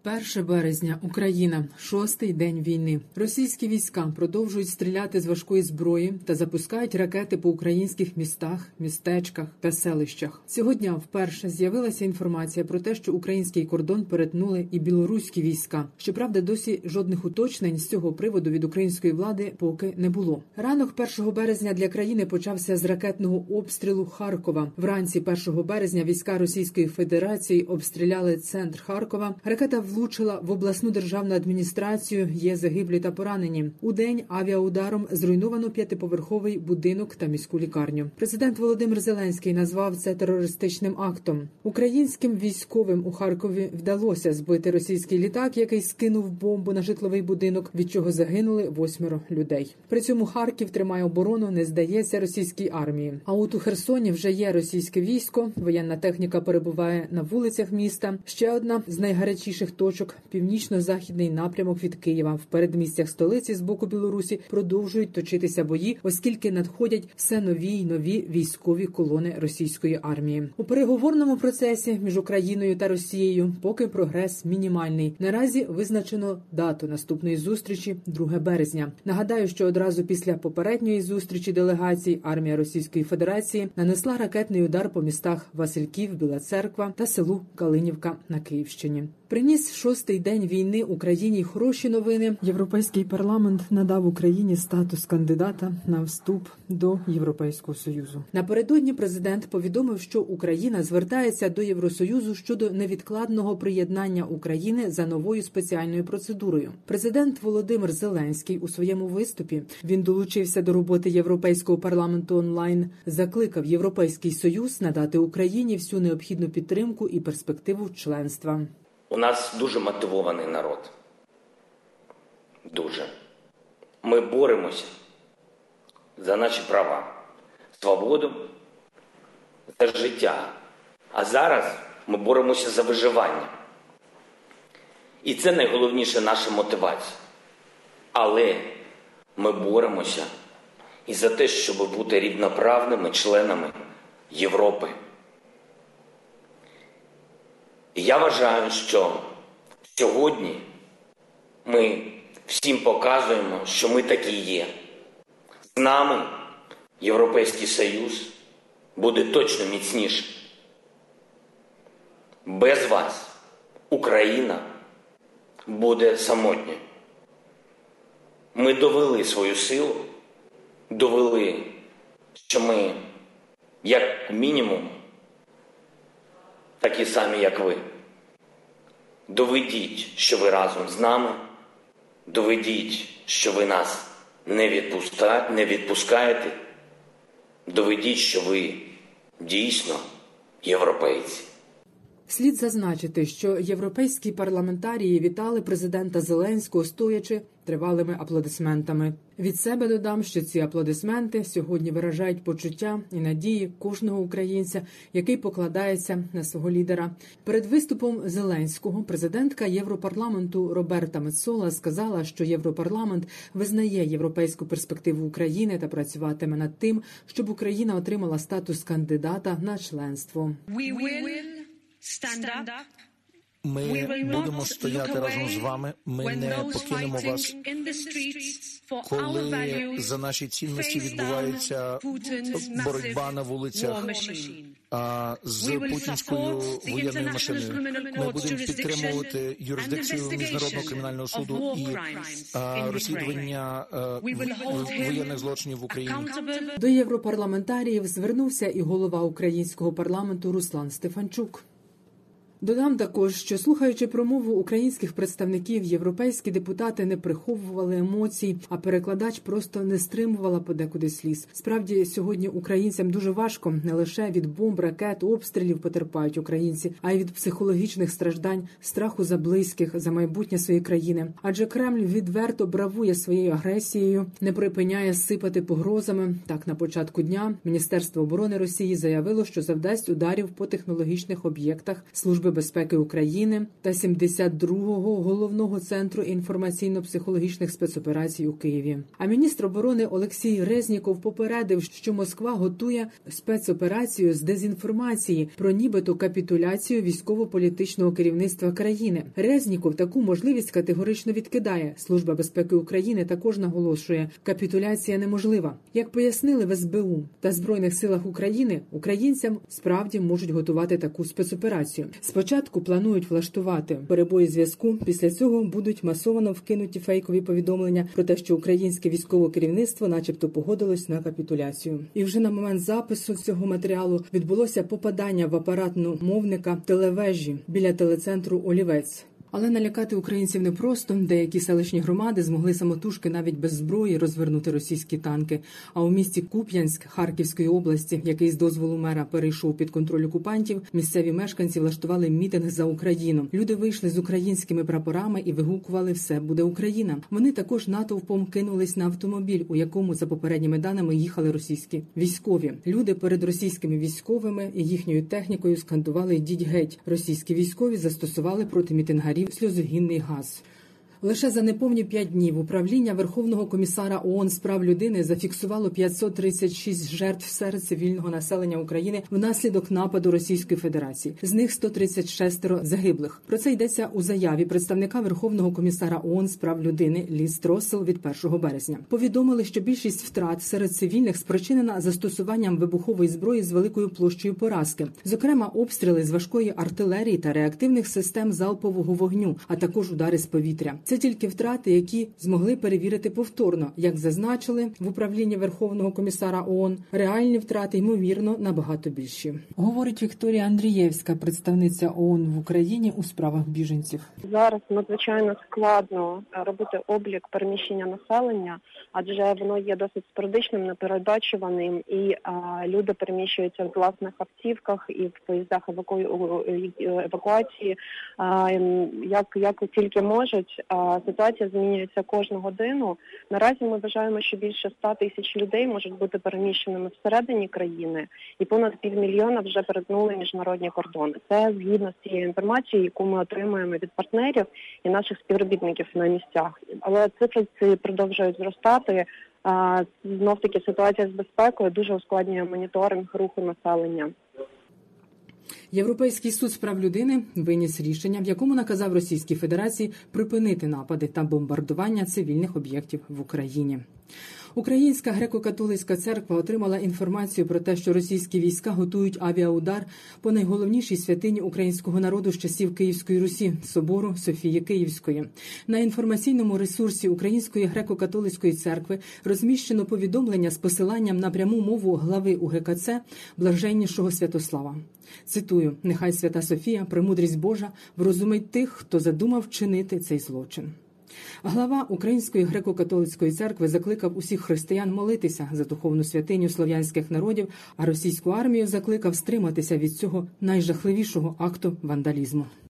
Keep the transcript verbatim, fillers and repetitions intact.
перше березня. Україна. Шостий день війни. Російські війська продовжують стріляти з важкої зброї та запускають ракети по українських містах, містечках та селищах. Цього дня вперше з'явилася інформація про те, що український кордон перетнули і білоруські війська. Щоправда, досі жодних уточнень з цього приводу від української влади поки не було. Ранок першого березня для країни почався з ракетного обстрілу Харкова. Вранці першого березня війська Російської Федерації обстріляли центр Харкова. Ракета влучила в обласну державну адміністрацію, є загиблі та поранені. Удень авіаударом зруйновано п'ятиповерховий будинок та міську лікарню. Президент Володимир Зеленський назвав це терористичним актом. Українським військовим у Харкові вдалося збити російський літак, який скинув бомбу на житловий будинок, від чого загинули восьмеро людей. При цьому Харків тримає оборону, не здається російській армії. А от у Херсоні вже є російське військо, воєнна техніка перебуває на вулицях міста. Ще одна з найгарячіших точок – північно-західний напрямок від Києва. В передмістях столиці з боку Білорусі продовжують точитися бої, оскільки надходять все нові й нові військові колони російської армії. У переговорному процесі між Україною та Росією поки прогрес мінімальний. Наразі визначено дату наступної зустрічі – друге березня. Нагадаю, що одразу після попередньої зустрічі делегацій армія Російської Федерації нанесла ракетний удар по містах Васильків, Біла Церква та селу Калинівка на Київщині. Приніс шостий день війни Україні хороші новини. Європейський парламент надав Україні статус кандидата на вступ до Європейського Союзу. Напередодні президент повідомив, що Україна звертається до Євросоюзу щодо невідкладного приєднання України за новою спеціальною процедурою. Президент Володимир Зеленський у своєму виступі, він долучився до роботи Європейського парламенту онлайн, закликав Європейський Союз надати Україні всю необхідну підтримку і перспективу членства. У нас дуже мотивований народ. Дуже. Ми боремося за наші права, свободу, за життя. А зараз ми боремося за виживання. І це найголовніша наша мотивація. Але ми боремося і за те, щоб бути рівноправними членами Європи. Я вважаю, що сьогодні ми всім показуємо, що ми такі є. З нами Європейський Союз буде точно міцніший. Без вас Україна буде самотня. Ми довели свою силу, довели, що ми, як мінімум, такі самі, як ви. Доведіть, що ви разом з нами. Доведіть, що ви нас не, відпуска... не відпускаєте. Доведіть, що ви дійсно європейці. Слід зазначити, що європейські парламентарії вітали президента Зеленського стоячи тривалими аплодисментами. Від себе додам, що ці аплодисменти сьогодні виражають почуття і надії кожного українця, який покладається на свого лідера. Перед виступом Зеленського президентка Європарламенту Роберта Мецола сказала, що Європарламент визнає європейську перспективу України та працюватиме над тим, щоб Україна отримала статус кандидата на членство. Ми будемо стояти разом з вами, ми не покинемо вас, коли за наші цінності відбувається боротьба на вулицях а, з путінською воєнною машиною. Ми будемо підтримувати юрисдикцію Міжнародного кримінального суду і а, розслідування а, воєнних злочинів в Україні. До європарламентаріїв звернувся і голова українського парламенту Руслан Стефанчук. Додам також, що слухаючи промову українських представників, європейські депутати не приховували емоцій, а перекладач просто не стримувала подекуди сліз. Справді, сьогодні українцям дуже важко. Не лише від бомб, ракет, обстрілів потерпають українці, а й від психологічних страждань, страху за близьких, за майбутнє своєї країни. Адже Кремль відверто бравує своєю агресією, не припиняє сипати погрозами. Так, на початку дня Міністерство оборони Росії заявило, що завдасть ударів по технологічних об'єктах Служби Служби безпеки України та сімдесят другого головного центру інформаційно-психологічних спецоперацій у Києві. А міністр оборони Олексій Резніков попередив, що Москва готує спецоперацію з дезінформації про нібито капітуляцію військово-політичного керівництва країни. Резніков таку можливість категорично відкидає. Служба безпеки України також наголошує, капітуляція неможлива. Як пояснили в ес бе у та Збройних силах України, українцям справді можуть готувати таку спецоперацію. Спочатку планують влаштувати перебої зв'язку, після цього будуть масово вкинуті фейкові повідомлення про те, що українське військове керівництво начебто погодилось на капітуляцію. І вже на момент запису цього матеріалу відбулося попадання в апаратну мовника телевежі біля телецентру «Олівець». Але налякати українців непросто. Деякі селищні громади змогли самотужки навіть без зброї розвернути російські танки. А у місті Куп'янськ Харківської області, який з дозволу мера перейшов під контроль окупантів, місцеві мешканці влаштували мітинг за Україну. Люди вийшли з українськими прапорами і вигукували «Все буде Україна». Вони також натовпом кинулись на автомобіль, у якому, за попередніми даними, їхали російські військові. Люди перед російськими військовими і їхньою технікою скандували «Йдіть геть». Російські військові застосували проти мітингарів сльозогінний газ. Лише за неповні п'ять днів управління Верховного комісара ООН з прав людини зафіксувало п'ятсот тридцять шість жертв серед цивільного населення України внаслідок нападу Російської Федерації. З них сто тридцять шість загиблих. Про це йдеться у заяві представника Верховного комісара ООН з прав людини Ліз Троссел від першого березня. Повідомили, що більшість втрат серед цивільних спричинена застосуванням вибухової зброї з великою площею поразки. Зокрема, обстріли з важкої артилерії та реактивних систем залпового вогню, а також удари з повітря. Це тільки втрати, які змогли перевірити повторно. Як зазначили в управлінні Верховного комісара ООН, реальні втрати, ймовірно, набагато більші. Говорить Вікторія Андрієвська, представниця ООН в Україні у справах біженців. Зараз надзвичайно складно робити облік переміщення населення, адже воно є досить спорадичним, непередбачуваним, і а, люди переміщуються в власних автівках і в поїздах еваку... евакуації, а, як, як тільки можуть. А, Ситуація змінюється кожну годину. Наразі ми вважаємо, що більше ста тисяч людей можуть бути переміщеними всередині країни, і понад півмільйона вже перетнули міжнародні кордони. Це згідно з цією інформацією, яку ми отримуємо від партнерів і наших співробітників на місцях. Але цифри ці продовжують зростати. Знов-таки ситуація з безпекою дуже ускладнює моніторинг руху населення. Європейський суд з прав людини виніс рішення, в якому наказав Російській Федерації припинити напади та бомбардування цивільних об'єктів в Україні. Українська греко-католицька церква отримала інформацію про те, що російські війська готують авіаудар по найголовнішій святині українського народу з часів Київської Русі – собору Софії Київської. На інформаційному ресурсі Української греко-католицької церкви розміщено повідомлення з посиланням на пряму мову глави у ге ка це Блаженнішого Святослава. Цитую: «Нехай Свята Софія, премудрість Божа, врозумить тих, хто задумав чинити цей злочин». Глава Української греко-католицької церкви закликав усіх християн молитися за духовну святиню слов'янських народів, а російську армію закликав стриматися від цього найжахливішого акту вандалізму.